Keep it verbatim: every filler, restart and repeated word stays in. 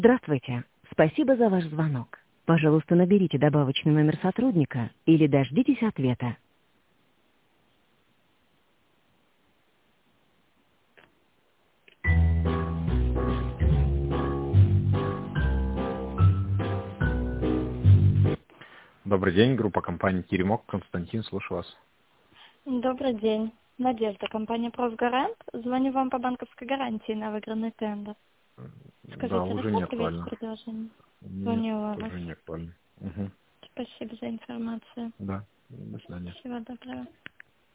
Здравствуйте. Спасибо за ваш звонок. Пожалуйста, наберите добавочный номер сотрудника или дождитесь ответа. Добрый день, группа компании Теремок. Константин, слушаю вас. Добрый день. Надежда, компания «Профгарант». Звоню вам по банковской гарантии на выигранный тендер. Да, Скажите, уже не рассматриваете актуально. предложение? Нет, Звонила вас. уже не актуально. Угу. Спасибо за информацию. Да, до свидания. Всего доброго.